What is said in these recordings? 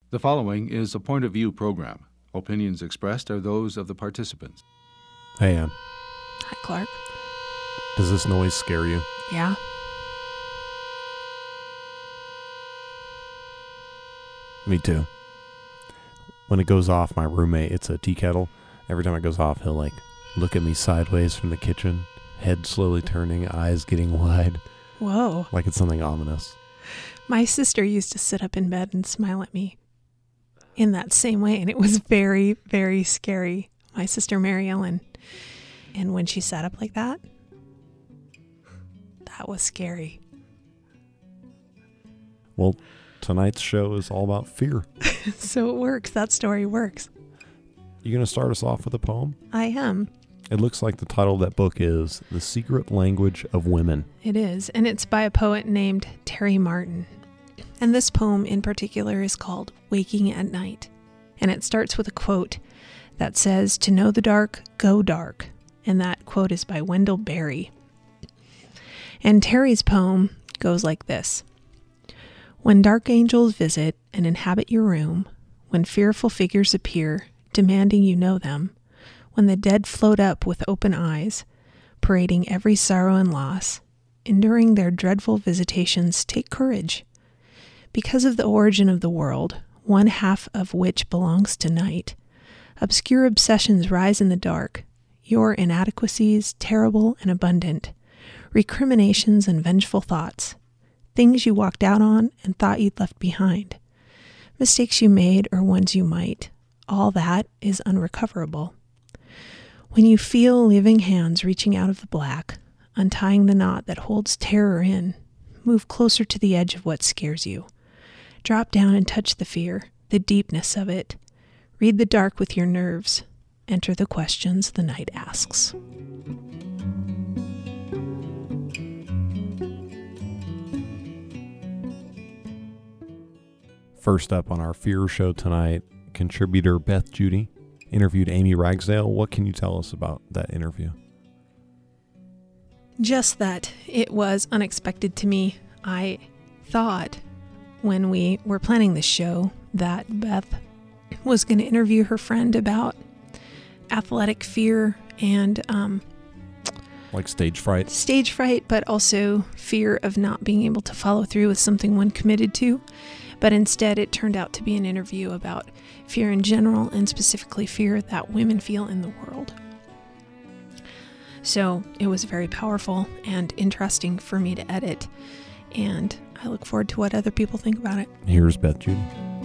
The following is a point of view program. Opinions expressed are those of the participants. Hey, Ann. Hi, Clark. Does this noise scare you? Yeah. Me too. When it goes off, my roommate, it's a tea kettle. Every time it goes off, he'll look at me sideways from the kitchen, head slowly turning, eyes getting wide. Whoa. Like it's something ominous. My sister used to sit up in bed and smile at me in that same way, and it was very, very scary. My sister, Mary Ellen. And when she sat up like that, that was scary. Well, tonight's show is all about fear. So it works. That story works. You going to start us off with a poem? I am. It looks like the title of that book is The Secret Language of Women. It is, and it's by a poet named Terry Martin. And this poem in particular is called Waking at Night. And it starts with a quote that says, "To know the dark, go dark." And that quote is by Wendell Berry. And Terry's poem goes like this. When dark angels visit and inhabit your room, when fearful figures appear, demanding you know them, when the dead float up with open eyes, parading every sorrow and loss, enduring their dreadful visitations, take courage. Because of the origin of the world, one half of which belongs to night, obscure obsessions rise in the dark, your inadequacies terrible and abundant, recriminations and vengeful thoughts, things you walked out on and thought you'd left behind, mistakes you made or ones you might, all that is unrecoverable. When you feel living hands reaching out of the black, untying the knot that holds terror in, move closer to the edge of what scares you. Drop down and touch the fear, the deepness of it. Read the dark with your nerves. Enter the questions the night asks. First up on our Fear Show tonight, contributor Beth Judy interviewed Amy Ragsdale. What can you tell us about that interview? Just that it was unexpected to me. I thought when we were planning the show that Beth was going to interview her friend about athletic fear and like stage fright, but also fear of not being able to follow through with something one committed to. But instead, it turned out to be an interview about fear in general and specifically fear that women feel in the world. So it was very powerful and interesting for me to edit, and I look forward to what other people think about it. Here's Beth Judy.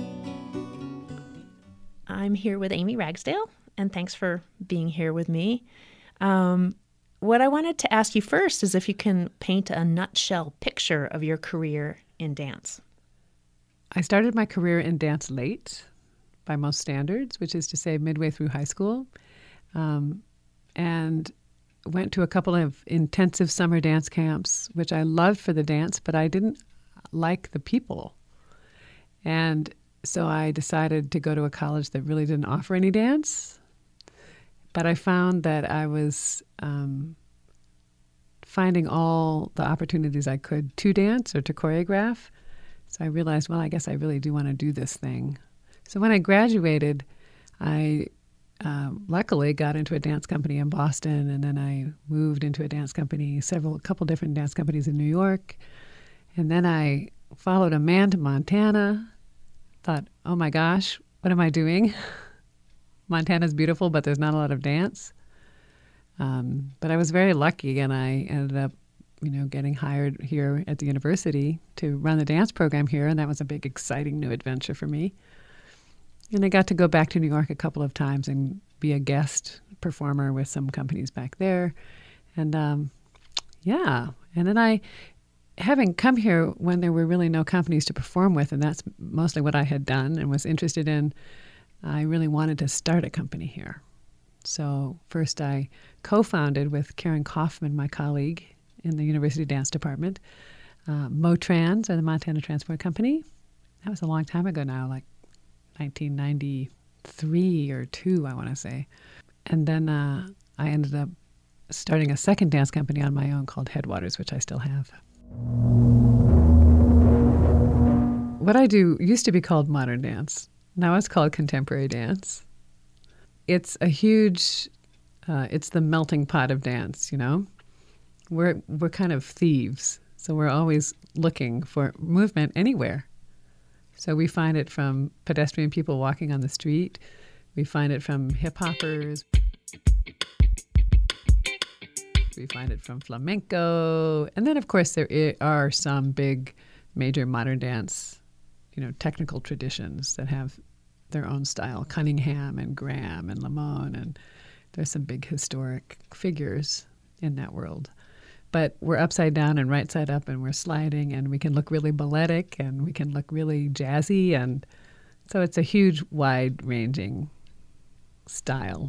I'm here with Amy Ragsdale, and thanks for being here with me. What I wanted to ask you first is if you can paint a nutshell picture of your career in dance. I started my career in dance late by most standards, which is to say midway through high school, and went to a couple of intensive summer dance camps, which I loved for the dance, but I didn't like the people. And so I decided to go to a college that really didn't offer any dance. But I found that I was finding all the opportunities I could to dance or to choreograph. So I realized, well, I guess I really do want to do this thing. So when I graduated, I luckily got into a dance company in Boston, and then I moved into a dance company, a couple different dance companies in New York. And then I followed a man to Montana, thought, oh my gosh, what am I doing? Montana's beautiful, but there's not a lot of dance. But I was very lucky, and I ended up getting hired here at the university to run the dance program here, and that was a big, exciting new adventure for me. And I got to go back to New York a couple of times and be a guest performer with some companies back there. And and then having come here when there were really no companies to perform with, and that's mostly what I had done and was interested in, I really wanted to start a company here. So first I co-founded with Karen Kaufman, my colleague in the University Dance Department, Motrans, or the Montana Transport Company. That was a long time ago now, like 1993 or 2, I want to say. And then I ended up starting a second dance company on my own called Headwaters, which I still have. What I do used to be called modern dance. Now it's called contemporary dance. It's a huge, it's the melting pot of dance, you know? We're kind of thieves, so we're always looking for movement anywhere. So we find it from pedestrian people walking on the street. We find it from hip-hoppers. We find it from flamenco. And then, of course, there are some big, major modern dance, technical traditions that have their own style. Cunningham and Graham and Lamone. And there's some big historic figures in that world. But we're upside down and right side up, and we're sliding, and we can look really balletic, and we can look really jazzy. And so it's a huge, wide-ranging style.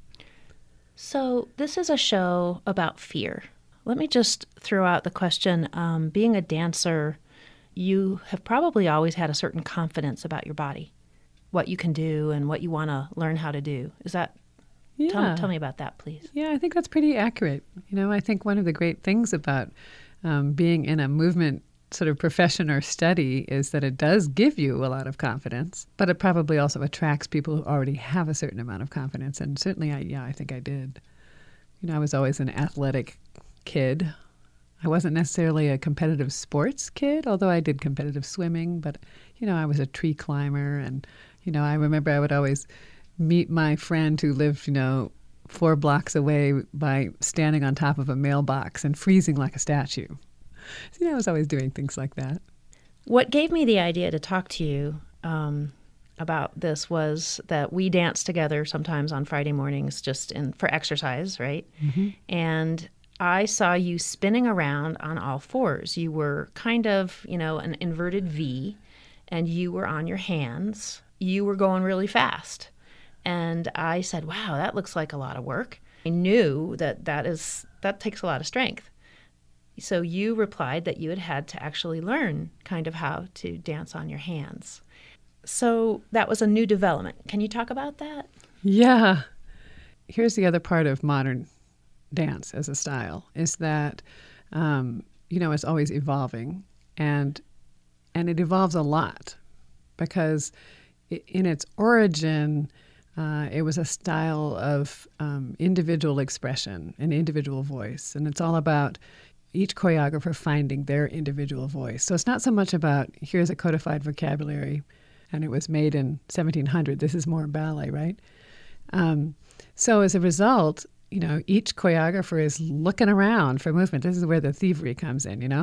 So this is a show about fear. Let me just throw out the question. Being a dancer, you have probably always had a certain confidence about your body, what you can do and what you want to learn how to do. Is that? Yeah. Tell me about that, please. Yeah, I think that's pretty accurate. I think one of the great things about being in a movement sort of profession or study is that it does give you a lot of confidence, but it probably also attracts people who already have a certain amount of confidence. And certainly, I think I did. I was always an athletic kid. I wasn't necessarily a competitive sports kid, although I did competitive swimming, but, I was a tree climber. And, I remember I would always meet my friend who lived, 4 blocks away by standing on top of a mailbox and freezing like a statue. So, I was always doing things like that. What gave me the idea to talk to you about this was that we dance together sometimes on Friday mornings just for exercise, right? Mm-hmm. And I saw you spinning around on all fours. You were kind of, an inverted V, and you were on your hands. You were going really fast. And I said, wow, that looks like a lot of work. I knew that takes a lot of strength. So you replied that you had to actually learn kind of how to dance on your hands. So that was a new development. Can you talk about that? Yeah. Here's the other part of modern dance as a style is that, it's always evolving. And it evolves a lot because in its origin, it was a style of individual expression, an individual voice. And it's all about each choreographer finding their individual voice. So it's not so much about here's a codified vocabulary and it was made in 1700. This is more ballet, right? So as a result, each choreographer is looking around for movement. This is where the thievery comes in,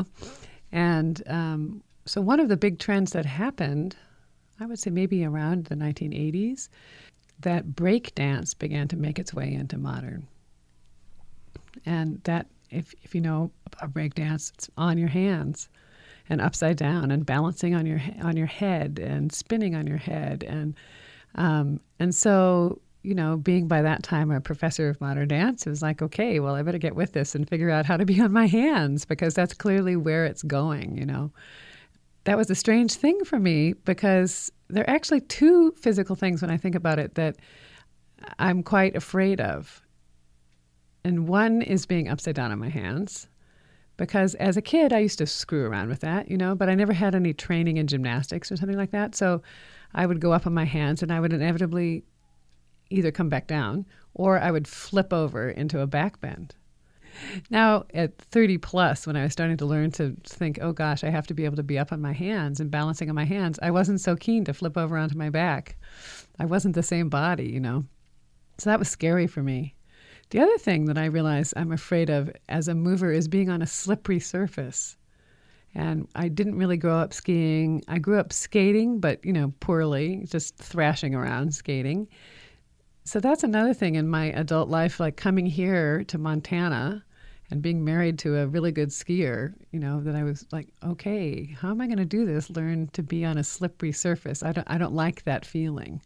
And so one of the big trends that happened, I would say maybe around the 1980s, that break dance began to make its way into modern. And that, if you know about break dance, it's on your hands and upside down and balancing on your head and spinning on your head. And so, being by that time a professor of modern dance, it was like, okay, well, I better get with this and figure out how to be on my hands because that's clearly where it's going, That was a strange thing for me because there are actually 2 physical things when I think about it that I'm quite afraid of. And one is being upside down on my hands because as a kid, I used to screw around with that, but I never had any training in gymnastics or something like that. So I would go up on my hands and I would inevitably either come back down or I would flip over into a back bend. Now, at 30 plus, when I was starting to learn to think, oh gosh, I have to be able to be up on my hands and balancing on my hands, I wasn't so keen to flip over onto my back. I wasn't the same body, So that was scary for me. The other thing that I realized I'm afraid of as a mover is being on a slippery surface. And I didn't really grow up skiing. I grew up skating, but, poorly, just thrashing around skating. So that's another thing in my adult life, like coming here to Montana and being married to a really good skier, that I was like, okay, how am I going to do this? Learn to be on a slippery surface. I don't like that feeling.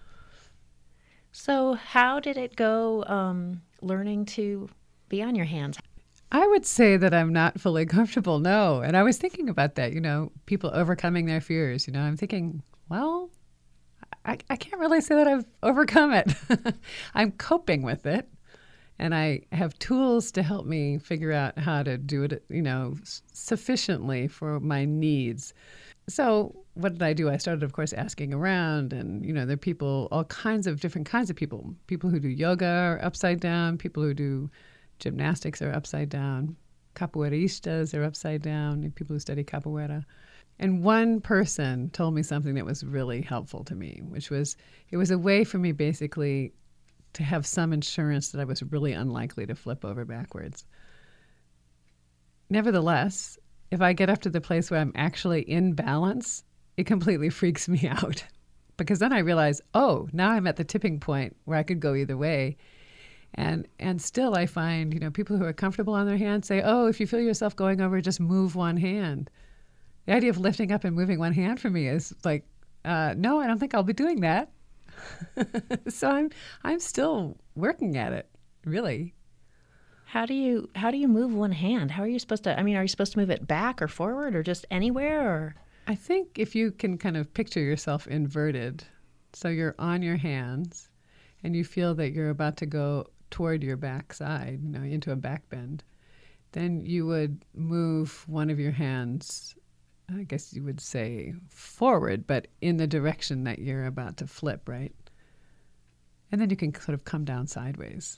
So how did it go learning to be on your hands? I would say that I'm not fully comfortable, no. And I was thinking about that, people overcoming their fears. I'm thinking, well, I can't really say that I've overcome it. I'm coping with it. And I have tools to help me figure out how to do it, sufficiently for my needs. So what did I do? I started, of course, asking around, and there are people, all kinds of different kinds of people. People who do yoga are upside down. People who do gymnastics are upside down. Capoeiristas are upside down. And people who study capoeira. And one person told me something that was really helpful to me, which was, it was a way for me basically to have some assurance that I was really unlikely to flip over backwards. Nevertheless, if I get up to the place where I'm actually in balance, it completely freaks me out, because then I realize, oh, now I'm at the tipping point where I could go either way. And still I find, people who are comfortable on their hands say, oh, if you feel yourself going over, just move one hand. The idea of lifting up and moving one hand for me is like, no, I don't think I'll be doing that. So I'm still working at it, really. How do you move one hand? How are you supposed to? I mean, are you supposed to move it back or forward or just anywhere? Or I think if you can kind of picture yourself inverted, so you're on your hands, and you feel that you're about to go toward your backside, into a back bend, then you would move one of your hands, I guess you would say forward, but in the direction that you're about to flip, right? And then you can sort of come down sideways.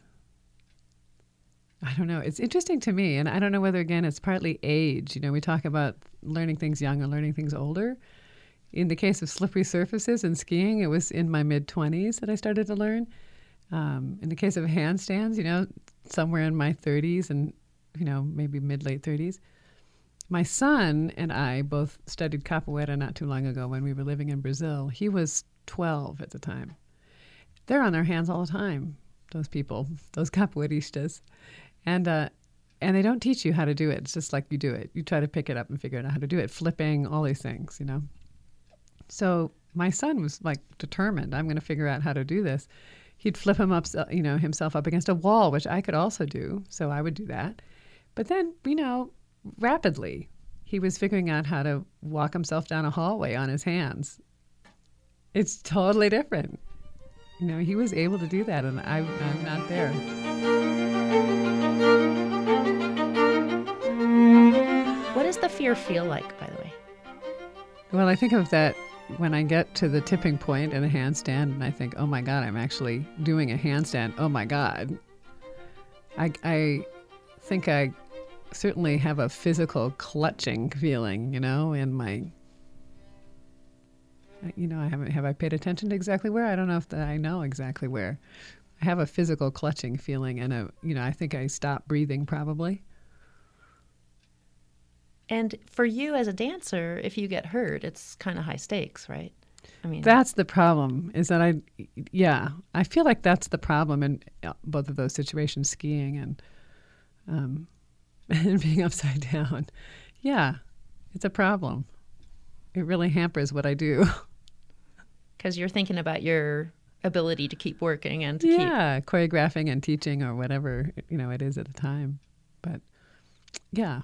I don't know. It's interesting to me, and I don't know whether, again, it's partly age. We talk about learning things young or learning things older. In the case of slippery surfaces and skiing, it was in my mid-20s that I started to learn. In the case of handstands, somewhere in my 30s and, maybe mid-late 30s. My son and I both studied capoeira not too long ago when we were living in Brazil. He was 12 at the time. They're on their hands all the time, those people, those capoeiristas. And they don't teach you how to do it. It's just like you do it. You try to pick it up and figure out how to do it, flipping, all these things, So my son was like determined, I'm going to figure out how to do this. He'd flip him up, himself up against a wall, which I could also do. So I would do that. But then, rapidly, he was figuring out how to walk himself down a hallway on his hands. It's totally different. He was able to do that, and I'm not there. what does the fear feel like, by the way? Well, I think of that when I get to the tipping point in a handstand, and I think, oh my God, I'm actually doing a handstand. Oh my God. I think I certainly have a physical clutching feeling, in my, have I paid attention to exactly where? I don't know if I know exactly where. I have a physical clutching feeling, and I think I stop breathing probably. And for you as a dancer, if you get hurt, it's kind of high stakes, right? I mean, that's the problem, is that I feel like that's the problem in both of those situations, skiing and being upside down. Yeah, it's a problem. It really hampers what I do. Because you're thinking about your ability to keep working and to keep choreographing and teaching or whatever it is at the time. But yeah.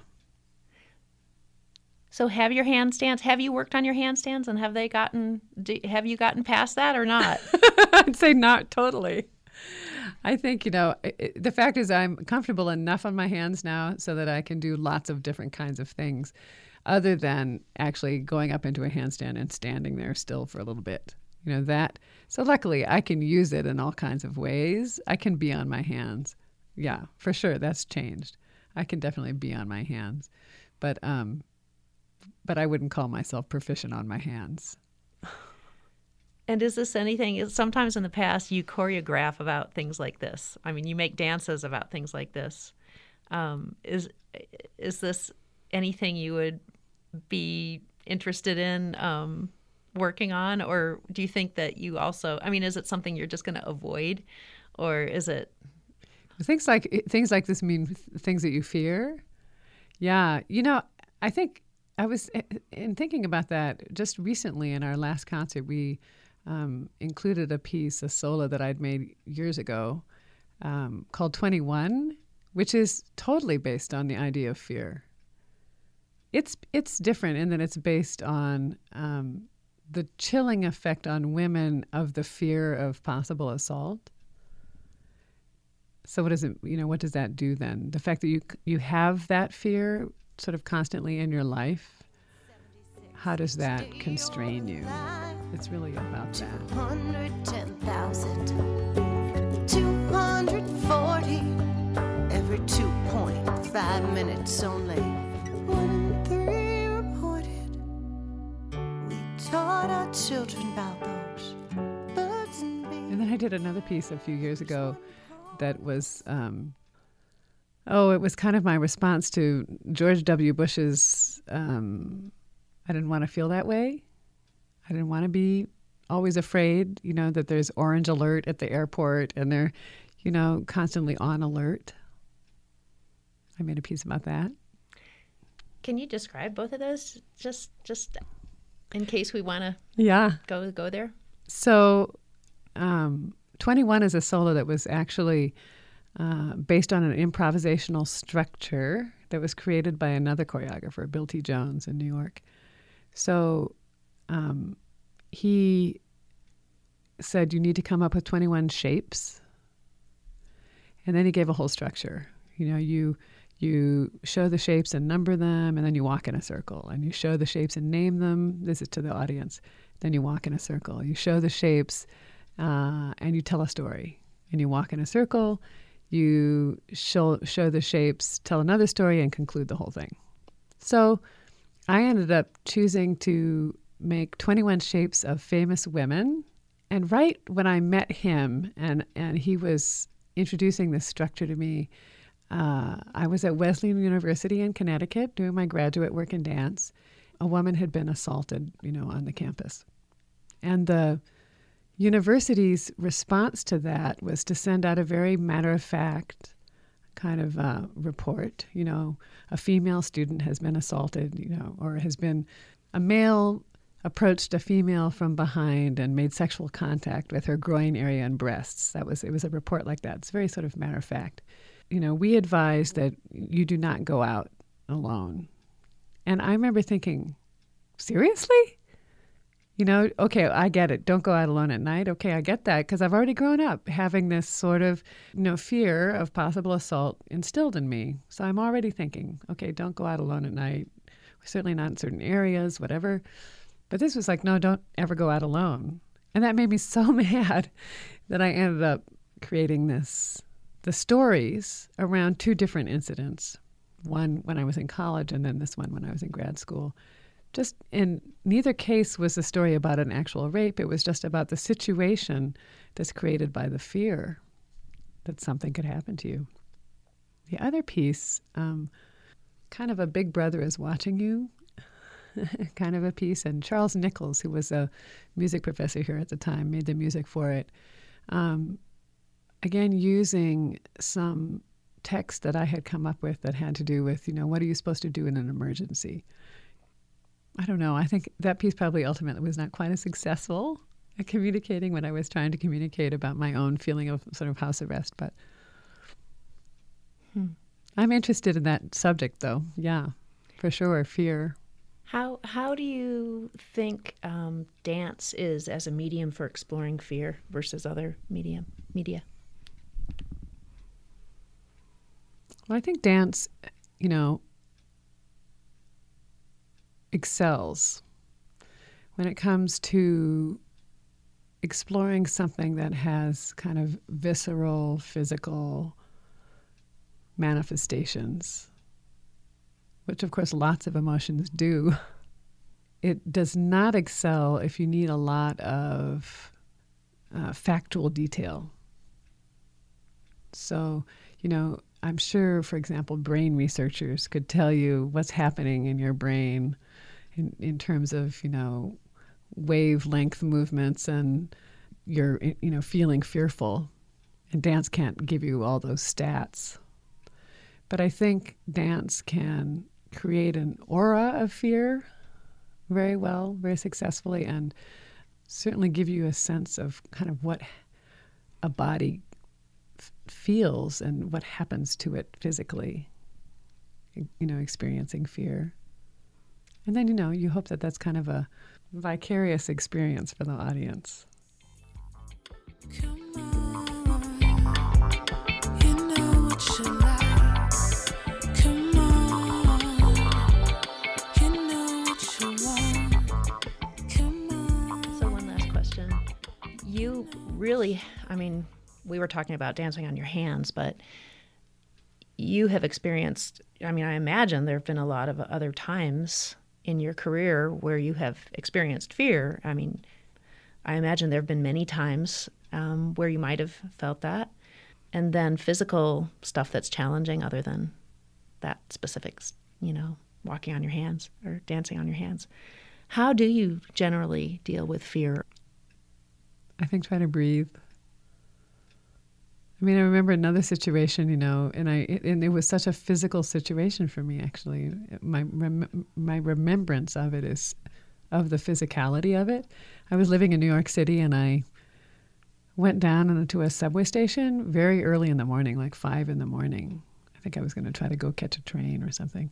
So have you worked on your handstands, and have you gotten past that or not? I'd say not totally. I think, the fact is I'm comfortable enough on my hands now so that I can do lots of different kinds of things other than actually going up into a handstand and standing there still for a little bit. So luckily I can use it in all kinds of ways. I can be on my hands. Yeah, for sure. That's changed. I can definitely be on my hands. But I wouldn't call myself proficient on my hands. And is this anything, sometimes in the past you choreograph about things like this. I mean, you make dances about things like this. Is this anything you would be interested in working on? Or do you think that you also, is it something you're just going to avoid? Or is it? Things like this mean things that you fear? Yeah. I think I was in thinking about that just recently in our last concert. We included a solo that I'd made years ago called 21, which is totally based on the idea of fear. It's different in that it's based on the chilling effect on women of the fear of possible assault. So what does that do then? The fact that you have that fear sort of constantly in your life, how does that constrain you? It's really about that. 210,000, 240, every 2.5 minutes only. 1 in 3 reported. We taught our children about those birds and bees. And then I did another piece a few years ago that was, it was kind of my response to George W. Bush's, I didn't want to feel that way. I didn't want to be always afraid, that there's orange alert at the airport and they're, constantly on alert. I made a piece about that. Can you describe both of those just in case we want to go there? So 21 is a solo that was actually based on an improvisational structure that was created by another choreographer, Bill T. Jones in New York. So he said, you need to come up with 21 shapes. And then he gave a whole structure. You show the shapes and number them, and then you walk in a circle. And you show the shapes and name them. This is to the audience. Then you walk in a circle. You show the shapes and you tell a story. And you walk in a circle. You show the shapes, tell another story, and conclude the whole thing. So I ended up choosing to make 21 shapes of famous women. And right when I met him and he was introducing this structure to me, I was at Wesleyan University in Connecticut doing my graduate work in dance. A woman had been assaulted, on the campus. And the university's response to that was to send out a very matter-of-fact kind of report. A female student has been assaulted, or has been a male approached a female from behind and made sexual contact with her groin area and breasts. It was a report like that. It's very sort of matter-of-fact. We advise that you do not go out alone. And I remember thinking, seriously? Okay, I get it. Don't go out alone at night. Okay, I get that because I've already grown up having this sort of, fear of possible assault instilled in me. So I'm already thinking, okay, don't go out alone at night. Certainly not in certain areas, whatever. But this was like, no, don't ever go out alone. And that made me so mad that I ended up creating the stories around 2 different incidents. One when I was in college and then this one when I was in grad school. Just in neither case was the story about an actual rape. It was just about the situation that's created by the fear that something could happen to you. The other piece, kind of a big brother is watching you kind of a piece. And Charles Nichols, who was a music professor here at the time, made the music for it. Again, using some text that I had come up with that had to do with, what are you supposed to do in an emergency? I don't know. I think that piece probably ultimately was not quite as successful at communicating what I was trying to communicate about my own feeling of sort of house arrest. But I'm interested in that subject, though. Yeah, for sure. Fear. How do you think dance is as a medium for exploring fear versus other media? Well, I think dance, excels when it comes to exploring something that has kind of visceral, physical manifestations, which of course lots of emotions do. It does not excel if you need a lot of factual detail. So, I'm sure, for example, brain researchers could tell you what's happening in your brain in terms of, wavelength movements and you're, feeling fearful. And dance can't give you all those stats. But I think dance can create an aura of fear very well, very successfully, and certainly give you a sense of kind of what a body feels and what happens to it physically, experiencing fear. And then, you hope that that's kind of a vicarious experience for the audience. Come on, you know what you like. Come on, you know what you want. You really, I mean, we were talking about dancing on your hands, but you have experienced, I mean, I imagine there have been a lot of other times in your career where you have experienced fear. I mean, I imagine there have been many times where you might have felt that. And then physical stuff that's challenging other than that specific, walking on your hands or dancing on your hands. How do you generally deal with fear? I think try to breathe. I mean, I remember another situation, and it was such a physical situation for me, actually. My remembrance of it is of the physicality of it. I was living in New York City, and I went down into a subway station very early in the morning, like 5 in the morning. I think I was going to try to go catch a train or something.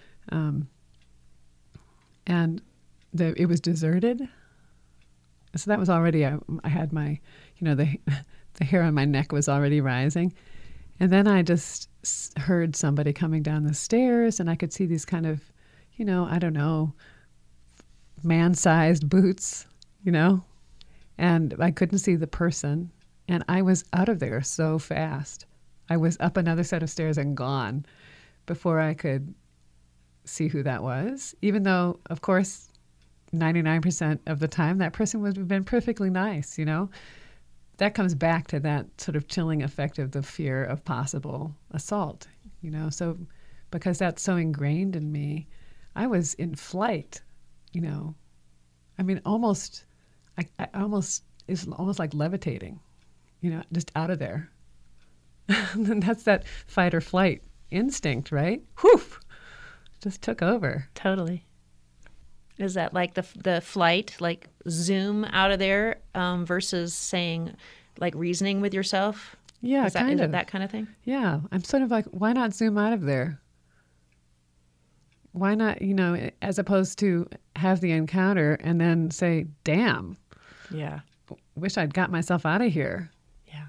And it was deserted. So that was already, I had my, the hair on my neck was already rising. And then I just heard somebody coming down the stairs, and I could see these kind of, I don't know, man-sized boots, and I couldn't see the person. And I was out of there so fast. I was up another set of stairs and gone before I could see who that was, even though, of course, 99% of the time that person would have been perfectly nice, That comes back to that sort of chilling effect of the fear of possible assault, So because that's so ingrained in me, I was in flight, I mean, almost, it's almost like levitating, just out of there. And that's that fight or flight instinct, right? Whew! Just took over. Totally. Is that like the flight, like zoom out of there versus saying, like reasoning with yourself? Yeah, is it that kind of thing? Yeah. I'm sort of like, why not zoom out of there? Why not, as opposed to have the encounter and then say, damn. Yeah. Wish I'd got myself out of here. Yeah.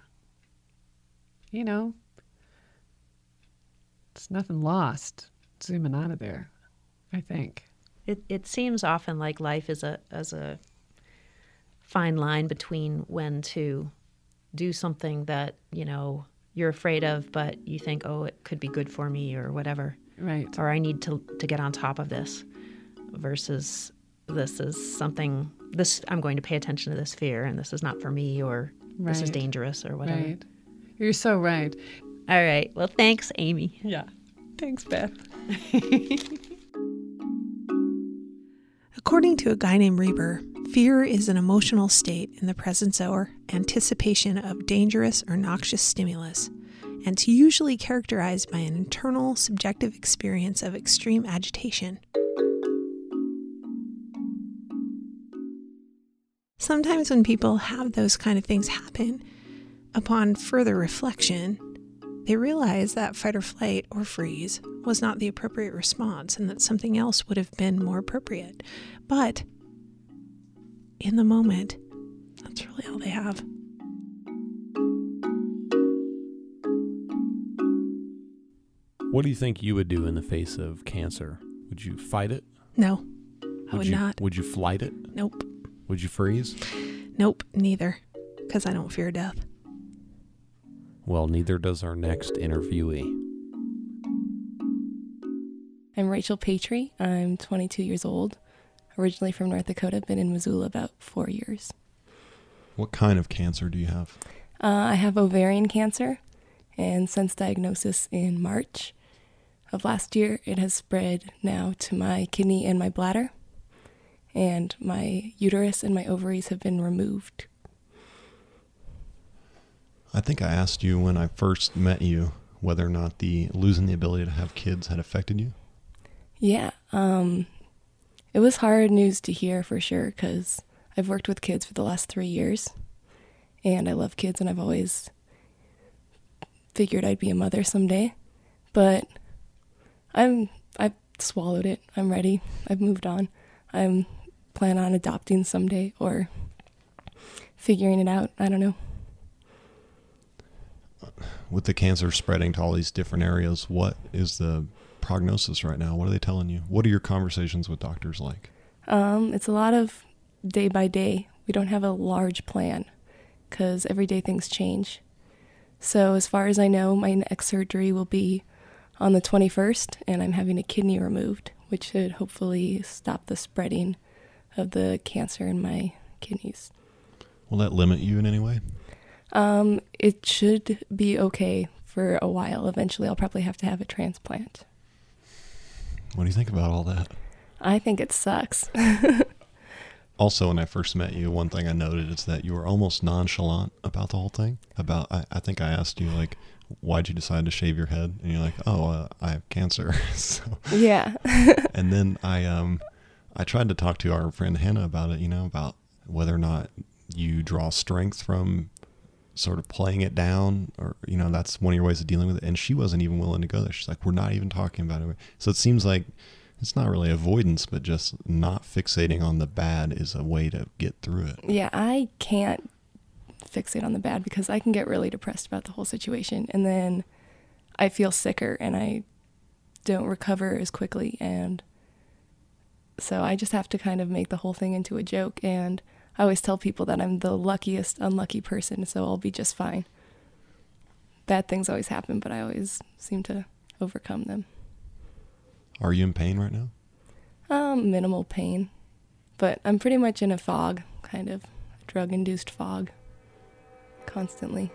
It's nothing lost zooming out of there, I think. It seems often like life is a fine line between when to do something that, you're afraid of, but you think, oh, it could be good for me or whatever. Right. Or I need to get on top of this versus this is something, I'm going to pay attention to this fear and this is not for me or this is dangerous or whatever. Right. You're so right. All right. Well, thanks, Amy. Yeah. Thanks, Beth. According to a guy named Reber, fear is an emotional state in the presence or anticipation of dangerous or noxious stimulus, and it's usually characterized by an internal, subjective experience of extreme agitation. Sometimes when people have those kind of things happen, upon further reflection, they realize that fight or flight or freeze was not the appropriate response and that something else would have been more appropriate. But in the moment, that's really all they have. What do you think you would do in the face of cancer? Would you fight it? No, I would not. Would you flight it? Nope. Would you freeze? Nope, neither, because I don't fear death. Well, neither does our next interviewee. I'm Rachel Patry. I'm 22 years old. Originally from North Dakota, been in Missoula about 4 years. What kind of cancer do you have? I have ovarian cancer, and since diagnosis in March of last year, it has spread now to my kidney and my bladder, and my uterus and my ovaries have been removed. I think I asked you when I first met you whether or not losing the ability to have kids had affected you. Yeah, it was hard news to hear for sure, because I've worked with kids for the last 3 years, and I love kids, and I've always figured I'd be a mother someday, but I've swallowed it. I'm ready. I've moved on. I'm planning on adopting someday or figuring it out. I don't know. With the cancer spreading to all these different areas, what is the prognosis right now? What are they telling you? What are your conversations with doctors like? It's a lot of day by day. We don't have a large plan. because every day things change. So as far as I know, my next surgery will be on the 21st, and I'm having a kidney removed, which should hopefully stop the spreading of the cancer in my kidneys. Will that limit you in any way? It should be okay for a while. Eventually, I'll probably have to have a transplant. What do you think about all that? I think it sucks. Also, when I first met you, one thing I noted is that you were almost nonchalant about the whole thing. I think I asked you, like, why'd you decide to shave your head? And you're like, I have cancer. So, Yeah. and then I tried to talk to our friend Hannah about it, about whether or not you draw strength from sort of playing it down, or, that's one of your ways of dealing with it. And she wasn't even willing to go there. She's like, we're not even talking about it. So it seems like it's not really avoidance, but just not fixating on the bad is a way to get through it. Yeah, I can't fixate on the bad because I can get really depressed about the whole situation, and then I feel sicker and I don't recover as quickly, and so I just have to kind of make the whole thing into a joke. And I always tell people that I'm the luckiest unlucky person, so I'll be just fine. Bad things always happen, but I always seem to overcome them. Are you in pain right now? Minimal pain, but I'm pretty much in a fog, kind of drug-induced fog, constantly.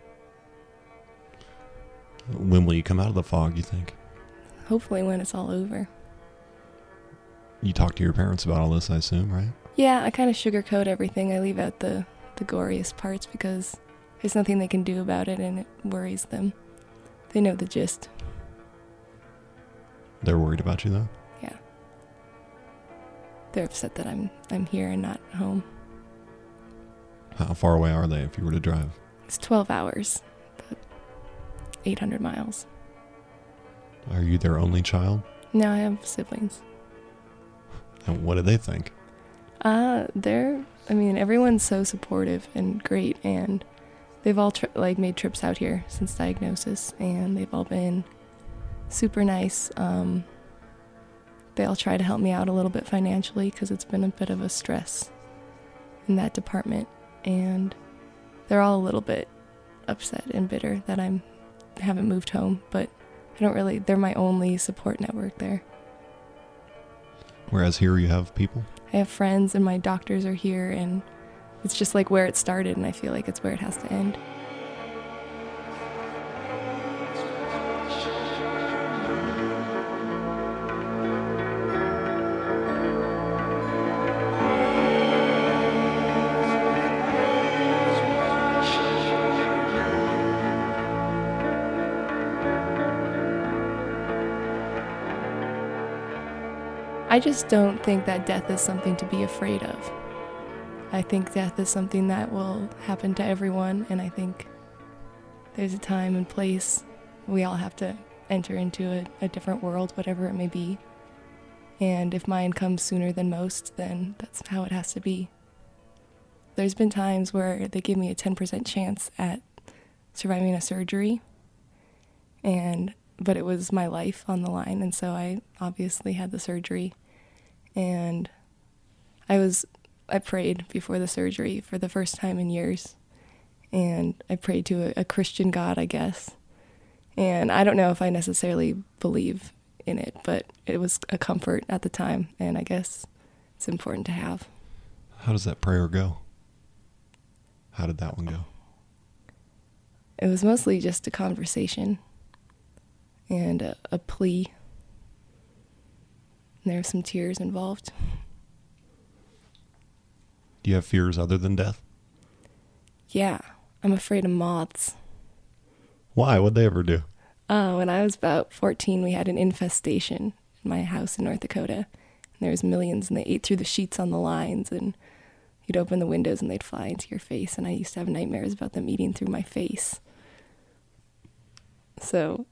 When will you come out of the fog, you think? Hopefully when it's all over. You talk to your parents about all this, I assume, right? Yeah, I kind of sugarcoat everything. I leave out the goriest parts because there's nothing they can do about it, and it worries them. They know the gist. They're worried about you, though? Yeah. They're upset that I'm here and not home. How far away are they if you were to drive? It's 12 hours, but 800 miles. Are you their only child? No, I have siblings. And what do they think? Everyone's so supportive and great, and they've all made trips out here since diagnosis, and they've all been super nice. They all try to help me out a little bit financially because it's been a bit of a stress in that department, and they're all a little bit upset and bitter that I haven't moved home, but they're my only support network there. Whereas here you have people? I have friends, and my doctors are here, and it's just like where it started, and I feel like it's where it has to end. I just don't think that death is something to be afraid of. I think death is something that will happen to everyone, and I think there's a time and place. We all have to enter into a different world, whatever it may be. And if mine comes sooner than most, then that's how it has to be. There's been times where they give me a 10% chance at surviving a surgery, but it was my life on the line, and so I obviously had the surgery. And I prayed before the surgery for the first time in years, and I prayed to a Christian God, I guess. And I don't know if I necessarily believe in it, but it was a comfort at the time, and I guess it's important to have. How does that prayer go? How did that one go? It was mostly just a conversation and a plea. And there were some tears involved. Do you have fears other than death? Yeah, I'm afraid of moths. Why? What'd they ever do? When I was about 14, we had an infestation in my house in North Dakota. And there was millions, and they ate through the sheets on the lines, and you'd open the windows and they'd fly into your face, and I used to have nightmares about them eating through my face. So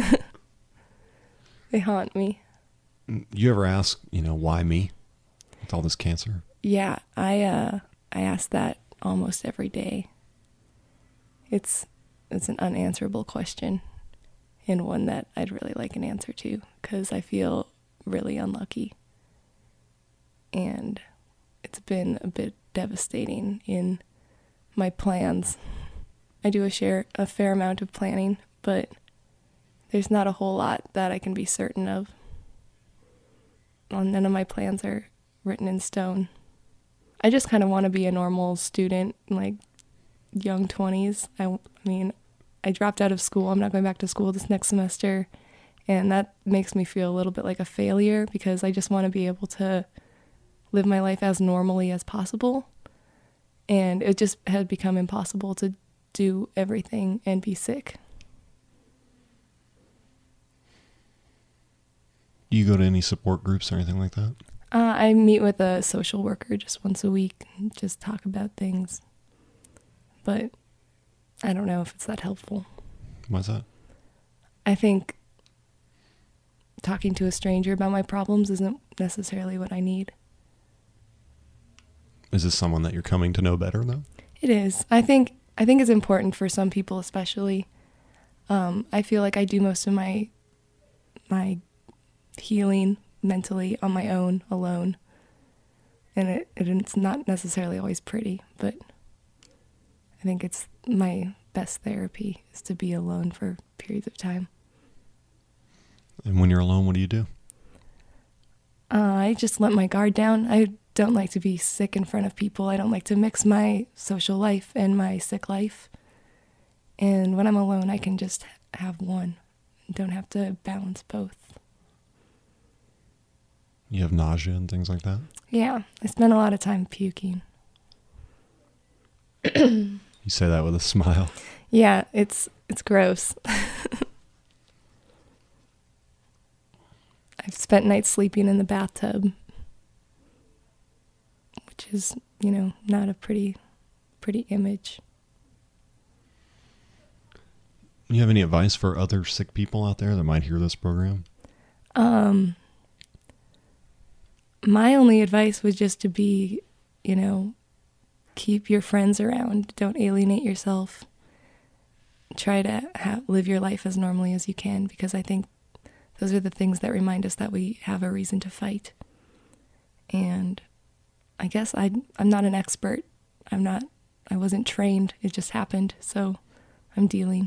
they haunt me. You ever ask, why me with all this cancer? Yeah, I ask that almost every day. It's an unanswerable question, and one that I'd really like an answer to, because I feel really unlucky. And it's been a bit devastating in my plans. I do a fair amount of planning, but there's not a whole lot that I can be certain of. Well, none of my plans are written in stone. I just kind of want to be a normal student, like young 20s. I mean, I dropped out of school. I'm not going back to school this next semester. And that makes me feel a little bit like a failure because I just want to be able to live my life as normally as possible. And it just had become impossible to do everything and be sick. Do you go to any support groups or anything like that? I meet with a social worker just once a week and just talk about things. But I don't know if it's that helpful. Why's that? I think talking to a stranger about my problems isn't necessarily what I need. Is this someone that you're coming to know better, though? It is. I think it's important for some people, especially. I feel like I do most of my healing mentally on my own, alone. And it's not necessarily always pretty, but I think it's my best therapy is to be alone for periods of time. And when you're alone, what do you do? I just let my guard down. I don't like to be sick in front of people. I don't like to mix my social life and my sick life. And when I'm alone, I can just have one. Don't have to balance both. You have nausea and things like that? Yeah, I spend a lot of time puking. You say that with a smile. Yeah, it's gross. I've spent nights sleeping in the bathtub, which is, not a pretty image. You have any advice for other sick people out there that might hear this program? My only advice was just to be, keep your friends around. Don't alienate yourself. Try to live your life as normally as you can, because I think those are the things that remind us that we have a reason to fight. And I guess I'm not an expert. I wasn't trained. It just happened. So I'm dealing.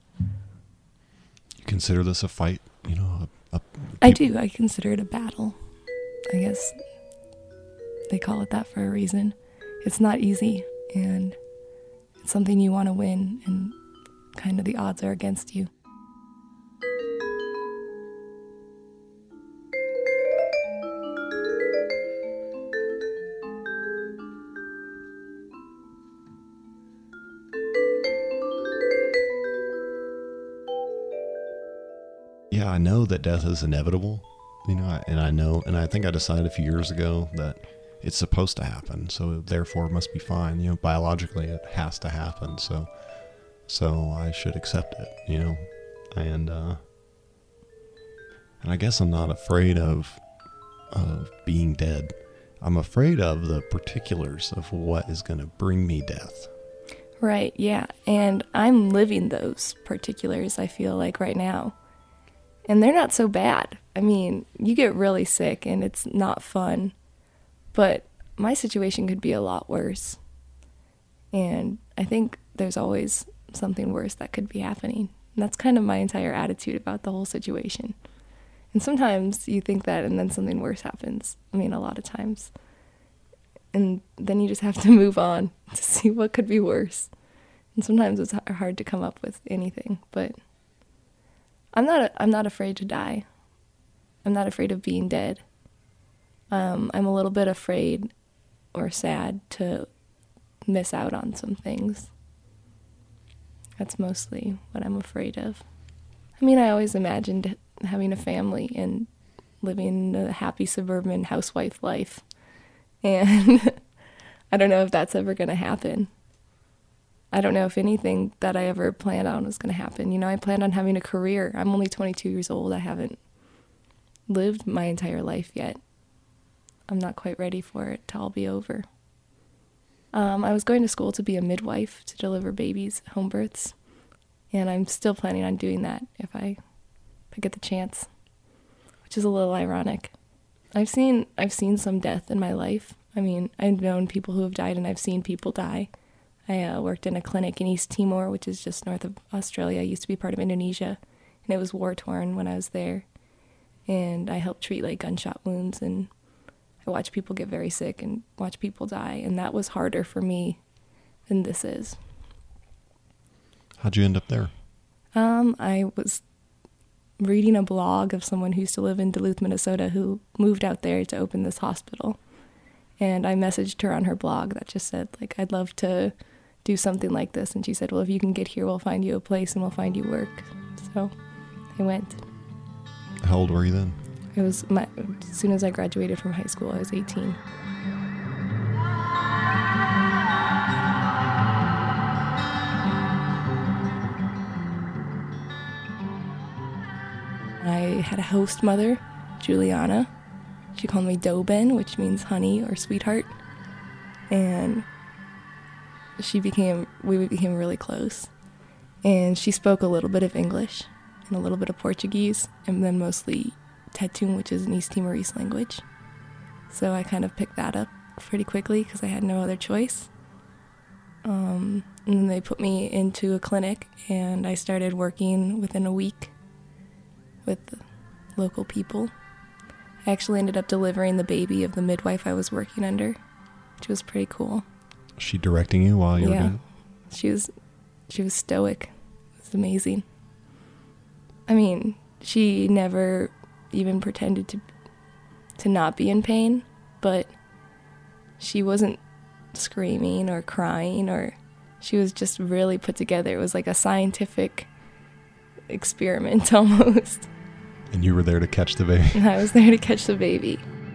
You consider this a fight? I do. I consider it a battle. I guess they call it that for a reason. It's not easy, and it's something you want to win, and kind of the odds are against you. Yeah, I know that death is inevitable, and I think I decided a few years ago that it's supposed to happen, so therefore it must be fine. Biologically it has to happen, so I should accept it, and I guess I'm not afraid of being dead. I'm afraid of the particulars of what is going to bring me death. Right, yeah, and I'm living those particulars, I feel like, right now. And they're not so bad. I mean, you get really sick and it's not fun, but my situation could be a lot worse. And I think there's always something worse that could be happening. And that's kind of my entire attitude about the whole situation. And sometimes you think that and then something worse happens. I mean, a lot of times. And then you just have to move on to see what could be worse. And sometimes it's hard to come up with anything, but I'm not afraid to die. I'm not afraid of being dead. I'm a little bit afraid or sad to miss out on some things. That's mostly what I'm afraid of. I mean, I always imagined having a family and living a happy suburban housewife life. And I don't know if that's ever going to happen. I don't know if anything that I ever planned on was going to happen. I planned on having a career. I'm only 22 years old. I haven't lived my entire life yet. I'm not quite ready for it to all be over. I was going to school to be a midwife to deliver babies, home births, and I'm still planning on doing that if I get the chance, which is a little ironic. I've seen some death in my life. I mean, I've known people who have died, and I've seen people die. I worked in a clinic in East Timor, which is just north of Australia. It used to be part of Indonesia, and it was war-torn when I was there. And I helped treat like gunshot wounds, and I watched people get very sick and watch people die, and that was harder for me than this is. How'd you end up there? I was reading a blog of someone who used to live in Duluth, Minnesota, who moved out there to open this hospital. And I messaged her on her blog that just said, like, I'd love to do something like this. And she said, well, if you can get here, we'll find you a place and we'll find you work. So I went. How old were you then? It was as soon as I graduated from high school, I was 18. I had a host mother, Juliana. She called me Doben, which means honey or sweetheart. And we became really close. And she spoke a little bit of English and a little bit of Portuguese, and then mostly Tetum, which is an East Timorese language. So I kind of picked that up pretty quickly because I had no other choice. And then they put me into a clinic, and I started working within a week with local people. I actually ended up delivering the baby of the midwife I was working under, which was pretty cool. Was she directing you while you were doing it? She was stoic. It was amazing. I mean, she never even pretended to not be in pain, but she wasn't screaming or crying, or she was just really put together. It was like a scientific experiment almost. And you were there to catch the baby. I was there to catch the baby.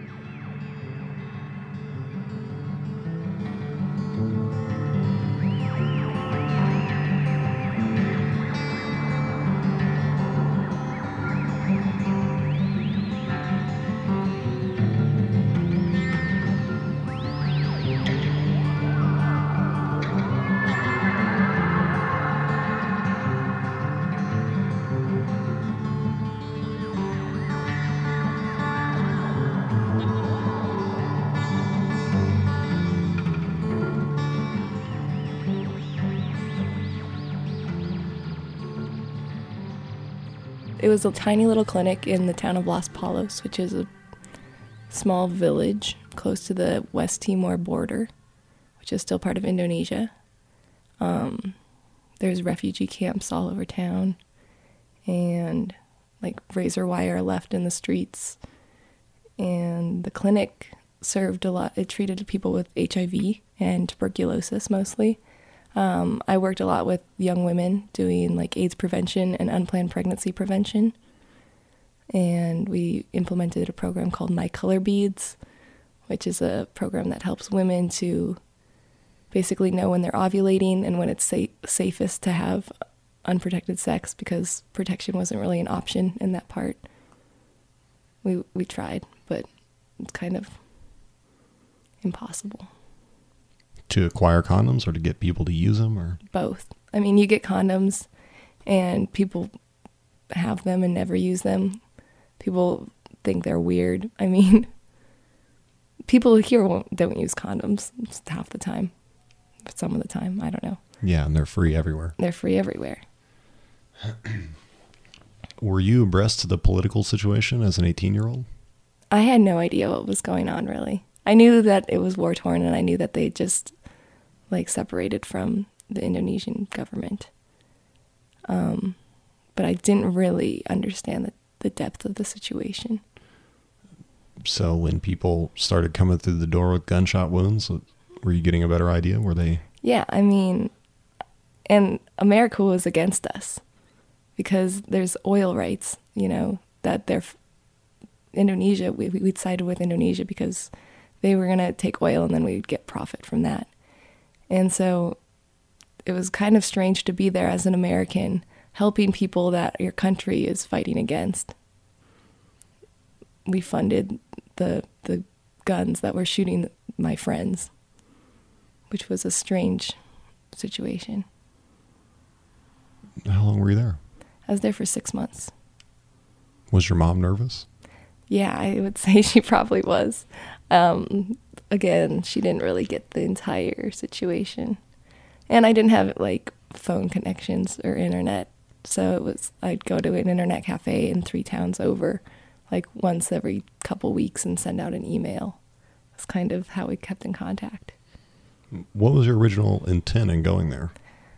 It was a tiny little clinic in the town of Los Palos, which is a small village close to the West Timor border, which is still part of Indonesia. There's refugee camps all over town, and like razor wire left in the streets. And the clinic served a lot. It treated people with HIV and tuberculosis mostly. I worked a lot with young women doing like AIDS prevention and unplanned pregnancy prevention. And we implemented a program called My Color Beads, which is a program that helps women to basically know when they're ovulating and when it's safest to have unprotected sex, because protection wasn't really an option in that part. We tried, but it's kind of impossible. To acquire condoms or to get people to use them, or? Both. I mean, you get condoms and people have them and never use them. People think they're weird. I mean, people here don't use condoms half the time. But some of the time, I don't know. Yeah, and they're free everywhere. They're free everywhere. Were you abreast to the political situation as an 18-year-old? I had no idea what was going on, really. I knew that it was war-torn, and I knew that they just like separated from the Indonesian government. But I didn't really understand the depth of the situation. So when people started coming through the door with gunshot wounds, were you getting a better idea? Were they? Yeah, I mean, and America was against us because there's oil rights, you know, that Indonesia, we'd sided with Indonesia because they were going to take oil and then we'd get profit from that. And so it was kind of strange to be there as an American helping people that your country is fighting against. We funded the guns that were shooting my friends, which was a strange situation. How long were you there? I was there for 6 months. Was your mom nervous? Yeah, I would say she probably was. Again, she didn't really get the entire situation. And I didn't have like phone connections or internet. So I'd go to an internet cafe in 3 towns over, like once every couple weeks, and send out an email. That's kind of how we kept in contact. What was your original intent in going there?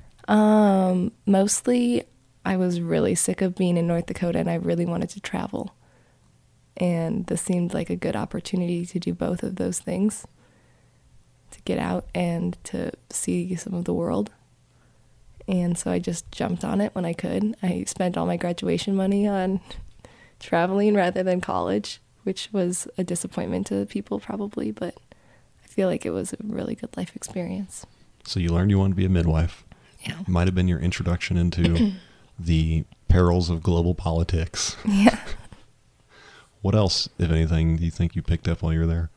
Mostly I was really sick of being in North Dakota and I really wanted to travel. And this seemed like a good opportunity to do both of those things, to get out and to see some of the world. And so I just jumped on it when I could. I spent all my graduation money on traveling rather than college, which was a disappointment to people probably, but I feel like it was a really good life experience. So you learned you wanted to be a midwife. Yeah. Might have been your introduction into the perils of global politics. Yeah. What else, if anything, do you think you picked up while you were there?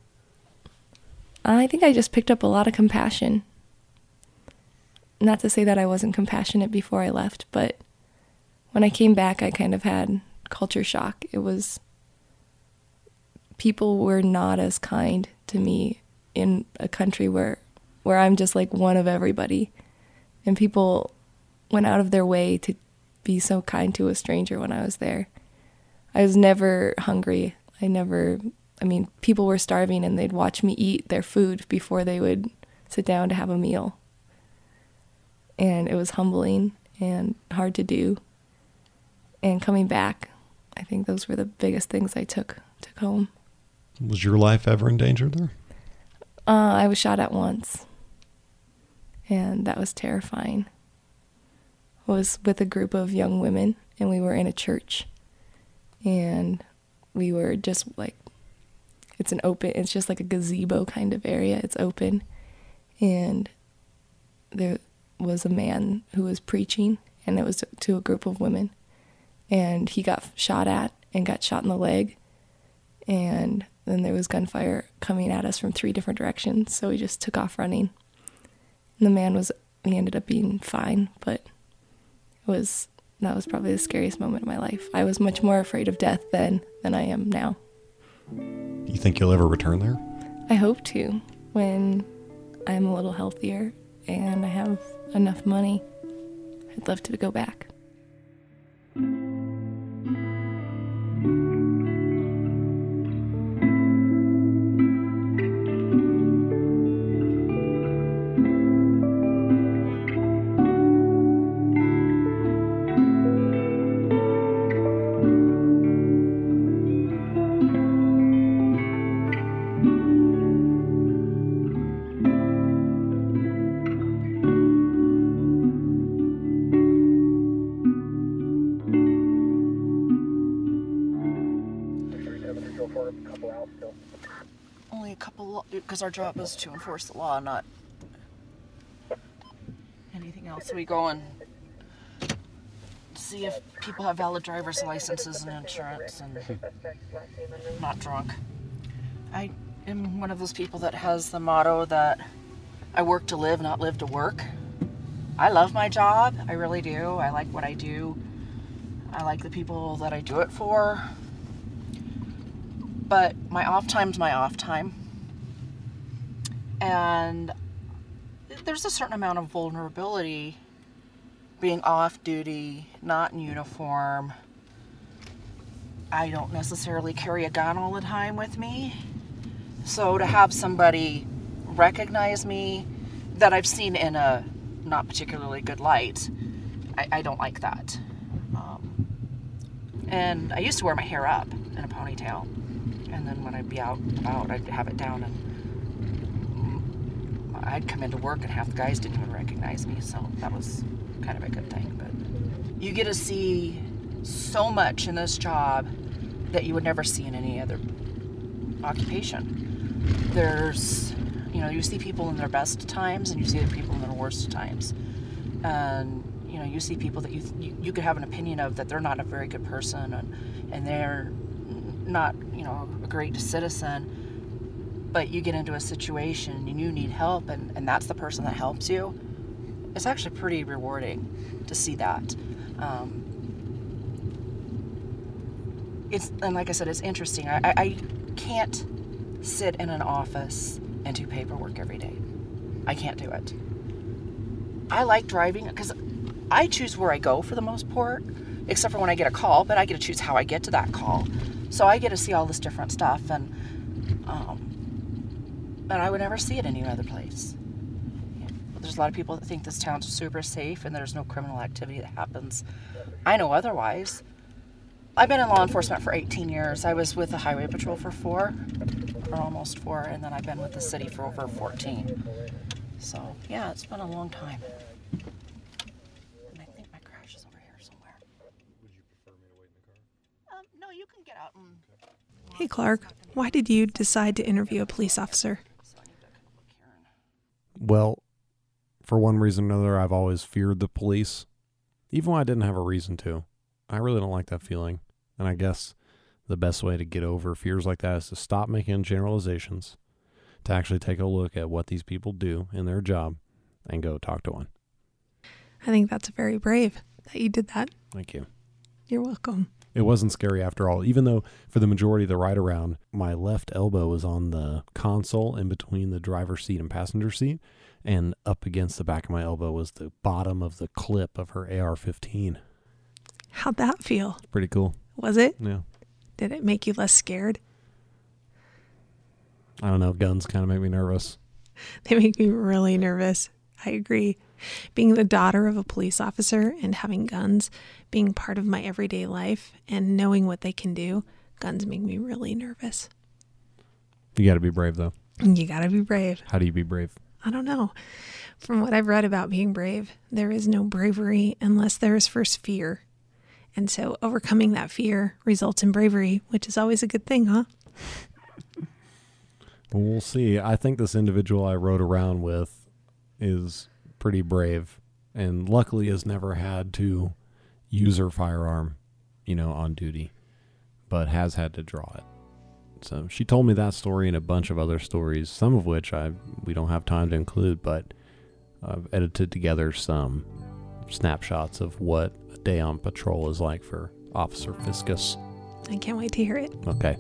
I think I just picked up a lot of compassion. Not to say that I wasn't compassionate before I left, but when I came back, I kind of had culture shock. It was, people were not as kind to me in a country where I'm just like one of everybody. And people went out of their way to be so kind to a stranger when I was there. I was never hungry. People were starving and they'd watch me eat their food before they would sit down to have a meal. And it was humbling and hard to do. And coming back, I think those were the biggest things I took home. Was your life ever in danger there? I was shot at once. And that was terrifying. I was with a group of young women and we were in a church. And we were just like, it's just like a gazebo kind of area. It's open. And there was a man who was preaching, and it was to a group of women. And he got shot at and got shot in the leg. And then there was gunfire coming at us from 3 different directions. So we just took off running. And the man he ended up being fine, but that was probably the scariest moment of my life. I was much more afraid of death then than I am now. You think you'll ever return there? I hope to, when I'm a little healthier and I have enough money. I'd love to go back. Only a couple, because our job is to enforce the law, not anything else. So we go and see if people have valid driver's licenses and insurance and not drunk. I am one of those people that has the motto that I work to live, not live to work. I love my job. I really do. I like what I do. I like the people that I do it for. But my off time's my off time. And there's a certain amount of vulnerability being off duty, not in uniform. I don't necessarily carry a gun all the time with me. So to have somebody recognize me that I've seen in a not particularly good light, I don't like that. And I used to wear my hair up in a ponytail. And then when I'd be out and about, I'd have it down, and I'd come into work and half the guys didn't even recognize me, so that was kind of a good thing. But you get to see so much in this job that you would never see in any other occupation. There's, you see people in their best times and you see people in their worst times. And, you see people that you could have an opinion of that they're not a very good person and they're not, a great citizen, but you get into a situation and you need help and that's the person that helps you. It's actually pretty rewarding to see that. And like I said, it's interesting. I can't sit in an office and do paperwork every day. I can't do it. I like driving because I choose where I go for the most part, except for when I get a call, but I get to choose how I get to that call. So I get to see all this different stuff, and I would never see it any other place. There's a lot of people that think this town's super safe and there's no criminal activity that happens. I know otherwise. I've been in law enforcement for 18 years. I was with the Highway Patrol for 4, or almost 4, and then I've been with the city for over 14. So, yeah, it's been a long time. And I think my crash is over here somewhere. Would you prefer me to wait in the car? No, you can get out and... Hey, Clark, why did you decide to interview a police officer? Well, for one reason or another, I've always feared the police, even when I didn't have a reason to. I really don't like that feeling, and I guess the best way to get over fears like that is to stop making generalizations, to actually take a look at what these people do in their job, and go talk to one. I think that's very brave that you did that. Thank you. You're welcome. It wasn't scary after all, even though for the majority of the ride around, my left elbow was on the console in between the driver's seat and passenger seat, and up against the back of my elbow was the bottom of the clip of her AR-15. How'd that feel? Pretty cool. Was it? Yeah. Did it make you less scared? I don't know. Guns kind of make me nervous. They make me really nervous. I agree. Being the daughter of a police officer and having guns being part of my everyday life and knowing what they can do, guns make me really nervous. You got to be brave, though. You got to be brave. How do you be brave? I don't know. From what I've read about being brave, there is no bravery unless there is first fear. And so overcoming that fear results in bravery, which is always a good thing, huh? Well, we'll see. I think this individual I rode around with is pretty brave and luckily has never had to use her firearm, on duty, but has had to draw it. So she told me that story and a bunch of other stories, some of which we don't have time to include, but I've edited together some snapshots of what a day on patrol is like for Officer Fiscus. I can't wait to hear it. Okay.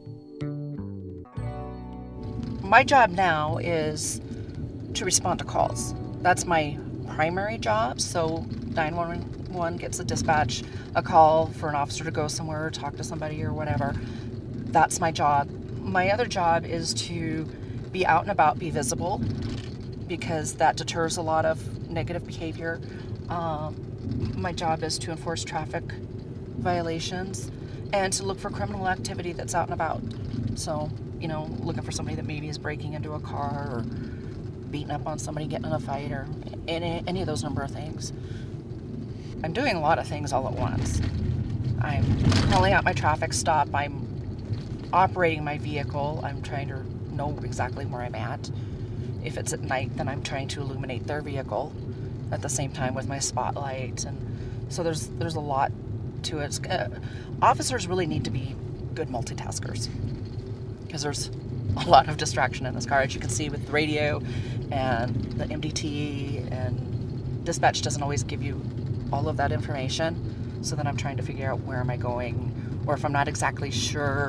My job now is to respond to calls. That's my primary job. So 911 gets a dispatch, a call for an officer to go somewhere or talk to somebody or whatever. That's my job. My other job is to be out and about, be visible, because that deters a lot of negative behavior. My job is to enforce traffic violations and to look for criminal activity that's out and about. So, looking for somebody that maybe is breaking into a car or beating up on somebody, getting in a fight, or any of those number of things. I'm doing a lot of things all at once. I'm calling out my traffic stop. I'm operating my vehicle. I'm trying to know exactly where I'm at. If it's at night, then I'm trying to illuminate their vehicle at the same time with my spotlight. And so there's a lot to it. Officers really need to be good multitaskers because there's a lot of distraction in this car, as you can see with the radio and the MDT, and dispatch doesn't always give you all of that information. So then I'm trying to figure out where am I going, or if I'm not exactly sure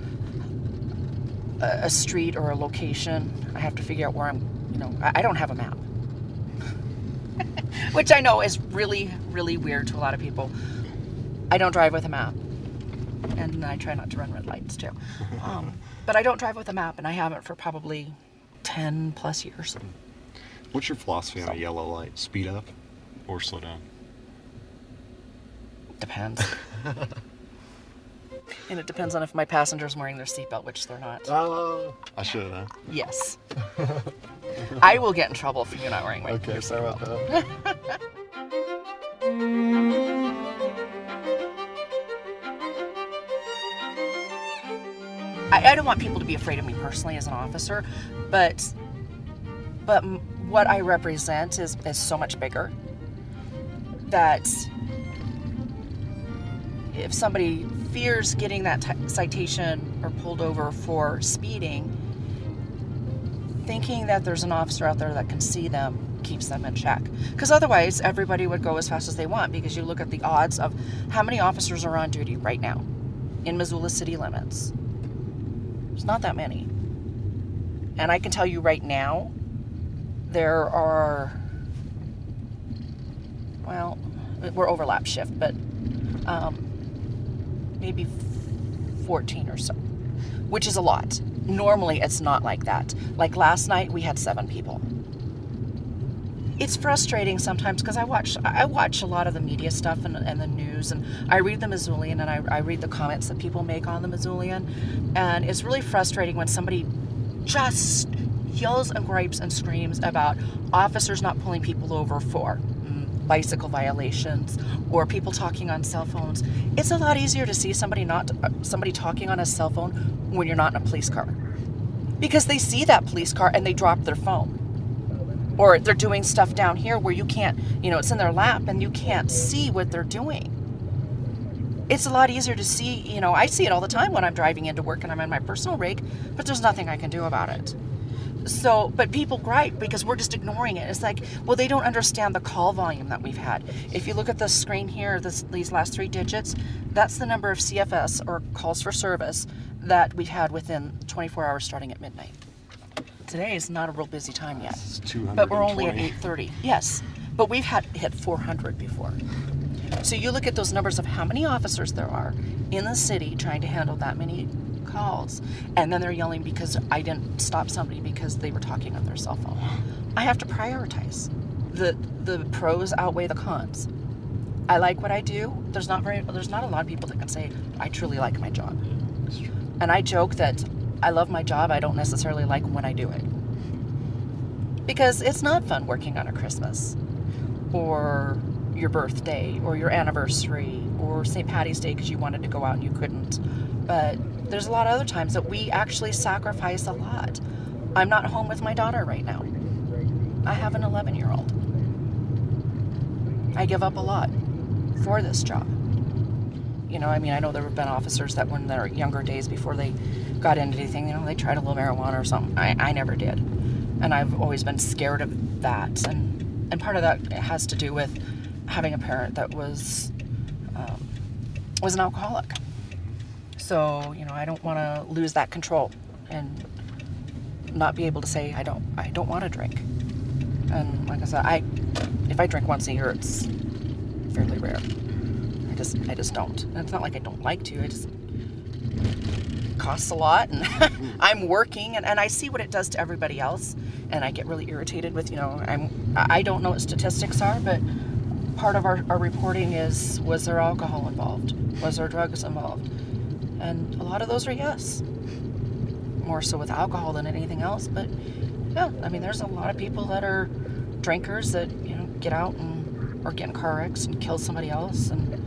a street or a location, I have to figure out where I don't have a map. Which I know is really, really weird to a lot of people. I don't drive with a map. And I try not to run red lights too. But I don't drive with a map, and I haven't for probably 10 plus years. What's your philosophy on a yellow light? Speed up or slow down? Depends. And it depends on if my passenger's wearing their seatbelt, which they're not. I should have. Yes. I will get in trouble for you not wearing your Okay, sorry about seatbelt. that. I don't want people to be afraid of me personally as an officer, but what I represent is so much bigger that if somebody fears getting that citation or pulled over for speeding, thinking that there's an officer out there that can see them keeps them in check. Because otherwise, everybody would go as fast as they want, because you look at the odds of how many officers are on duty right now in Missoula city limits. There's not that many. And I can tell you right now, there are well, we're overlap shift, but maybe 14 or so, which is a lot. Normally it's not like that. Like last night we had 7 people. It's frustrating sometimes because I watch a lot of the media stuff and the news, and I read the Missoulian, and I read the comments that people make on the Missoulian, and it's really frustrating when somebody just yells and gripes and screams about officers not pulling people over for bicycle violations or people talking on cell phones. It's a lot easier to see somebody talking on a cell phone when you're not in a police car, because they see that police car and they drop their phone. Or they're doing stuff down here where you can't, it's in their lap and you can't see what they're doing. It's a lot easier to see, I see it all the time when I'm driving into work and I'm in my personal rig, but there's nothing I can do about it. So, but people gripe because we're just ignoring it. It's like, well, they don't understand the call volume that we've had. If you look at the screen here, these last 3 digits, that's the number of CFS, or calls for service, that we've had within 24 hours starting at midnight. Today is not a real busy time yet, but we're only at 8:30. Yes, but we've hit 400 before. So you look at those numbers of how many officers there are in the city trying to handle that many calls, and then they're yelling because I didn't stop somebody because they were talking on their cell phone. I have to prioritize. The pros outweigh the cons. I like what I do. There's not a lot of people that can say I truly like my job. And I joke that I love my job. I don't necessarily like when I do it, because it's not fun working on a Christmas or your birthday or your anniversary or St. Patty's Day because you wanted to go out and you couldn't. But there's a lot of other times that we actually sacrifice a lot. I'm not home with my daughter right now. I have an 11-year-old. I give up a lot for this job. I know there have been officers that when their younger days before they got into anything, they tried a little marijuana or something. I never did. And I've always been scared of that. And part of that has to do with having a parent that was an alcoholic. So, I don't want to lose that control and not be able to say I don't want to drink. And like I said, if I drink once a year, it's fairly rare. I just don't. And it's not like I don't like to. It costs a lot, and I'm working, and I see what it does to everybody else, and I get really irritated with, I don't know what statistics are, but part of our reporting was there alcohol involved? Was there drugs involved? And a lot of those are yes. More so with alcohol than anything else, but yeah, there's a lot of people that are drinkers that, get out or get in car wrecks and kill somebody else. And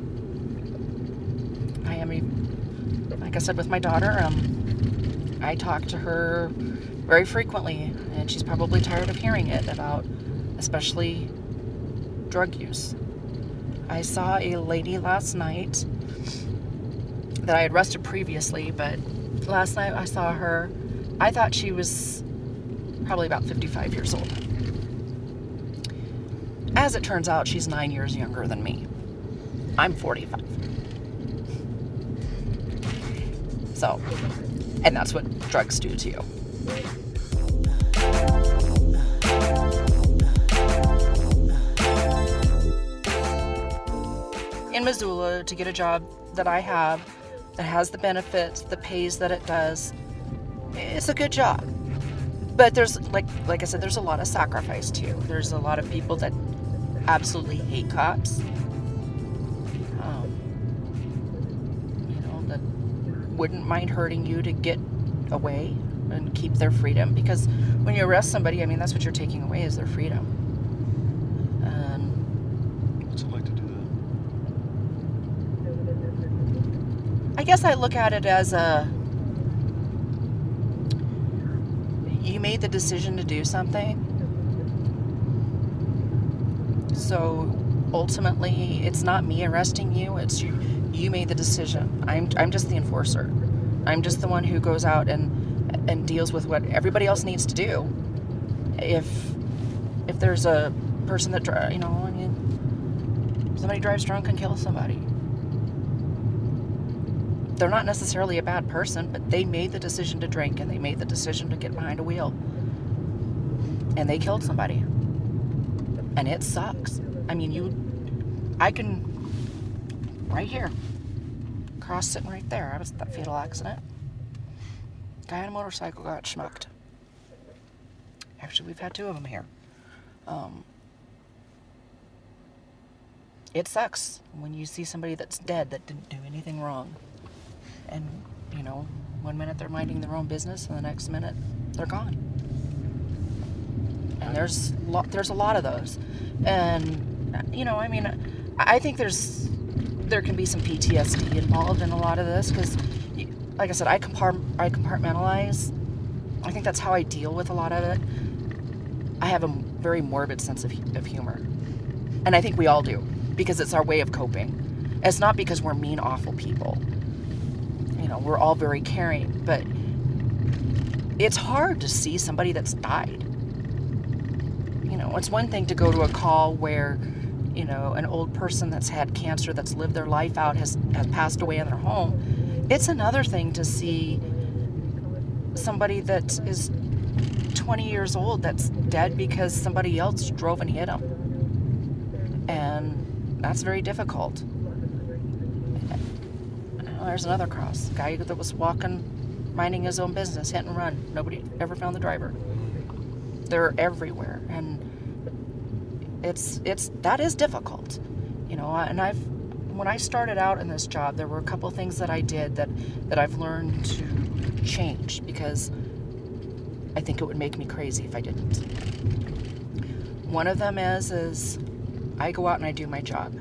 like I said, with my daughter, I talk to her very frequently, and she's probably tired of hearing it about, especially drug use. I saw a lady last night that I had arrested previously, but last night I saw her. I thought she was probably about 55 years old. As it turns out, she's 9 years younger than me. I'm 45. So, and that's what drugs do to you. In Missoula, to get a job that I have, that has the benefits, the pays that it does, it's a good job. But there's, like I said, there's a lot of sacrifice too. There's a lot of people that absolutely hate cops. That wouldn't mind hurting you to get away and keep their freedom. Because when you arrest somebody, that's what you're taking away is their freedom. What's it like to do that? I guess I look at it as you made the decision to do something. So ultimately, it's not me arresting you, it's you. You made the decision. I'm just the enforcer. I'm just the one who goes out and deals with what everybody else needs to do. If there's a person that somebody drives drunk and kills somebody, they're not necessarily a bad person, but they made the decision to drink and they made the decision to get behind a wheel, and they killed somebody, and it sucks. I mean, I can, right here, cross sitting right there. I was at that fatal accident. Guy on a motorcycle got schmucked. Actually, we've had 2 of them here. It sucks when you see somebody that's dead that didn't do anything wrong. And, you know, one minute they're minding their own business and the next minute they're gone. And there's a lot of those. And, you know, I mean, I think there can be some PTSD involved in a lot of this because, like I said, I compartmentalize. I think that's how I deal with a lot of it. I have a very morbid sense of humor. And I think we all do, because it's our way of coping. It's not because we're mean, awful people. You know, we're all very caring, but it's hard to see somebody that's died. You know, it's one thing to go to a call where, you know, an old person that's had cancer, that's lived their life out, has passed away in their home. It's another thing to see somebody that is 20 years old that's dead because somebody else drove and hit them. And that's very difficult. There's another cross. A guy that was walking, minding his own business, hit and run. Nobody ever found the driver. They're everywhere. And that is difficult. You know, and when I started out in this job, there were a couple things that I did that I've learned to change because I think it would make me crazy if I didn't. One of them is I go out and I do my job.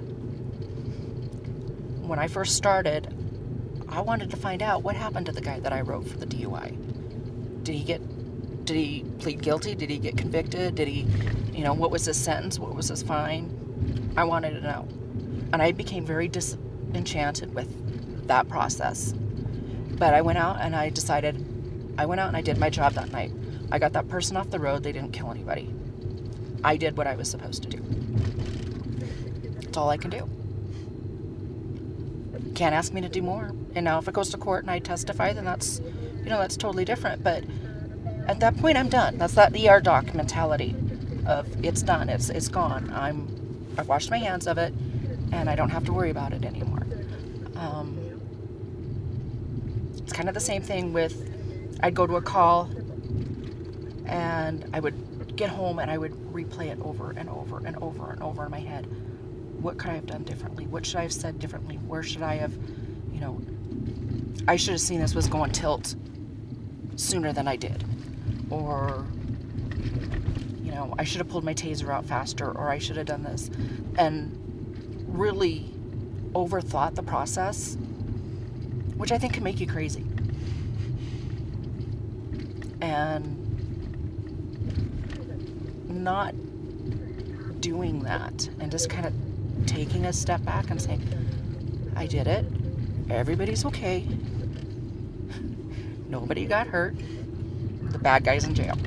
When I first started, I wanted to find out what happened to the guy that I wrote for the DUI. Did he plead guilty? Did he get convicted? Did he, you know, what was his sentence? What was his fine? I wanted to know. And I became very disenchanted with that process. But I went out and I did my job that night. I got that person off the road. They didn't kill anybody. I did what I was supposed to do. That's all I can do. Can't ask me to do more. And now if it goes to court and I testify, then that's totally different. But at that point, I'm done. That's that ER doc mentality of it's done. It's gone. I've washed my hands of it, and I don't have to worry about it anymore. It's kind of the same thing with I'd go to a call, and I would get home and I would replay it over and over and over and over in my head. What could I have done differently? What should I have said differently? Where should I have, you know, I should have seen this was going tilt sooner than I did. Or, you know, I should have pulled my taser out faster, or I should have done this. And really overthought the process, which I think can make you crazy. And not doing that and just kind of taking a step back and saying, I did it. Everybody's okay. Nobody got hurt. The bad guy's in jail.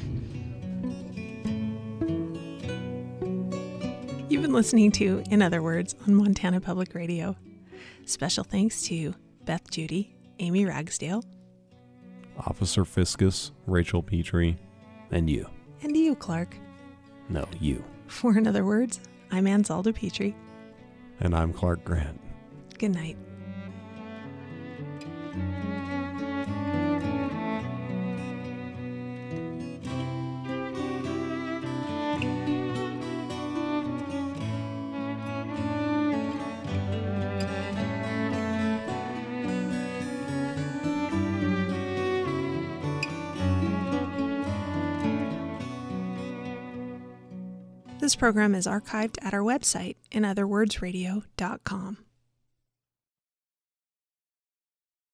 You've been listening to In Other Words on Montana Public Radio. Special thanks to Beth Judy, Amy Ragsdale, Officer Fiscus, Rachel Petrie, and you. and you, Clark. No, you. For In Other Words, I'm Anzalda Petrie. And I'm Clark Grant. Good night. This program is archived at our website, inotherwordsradio.com.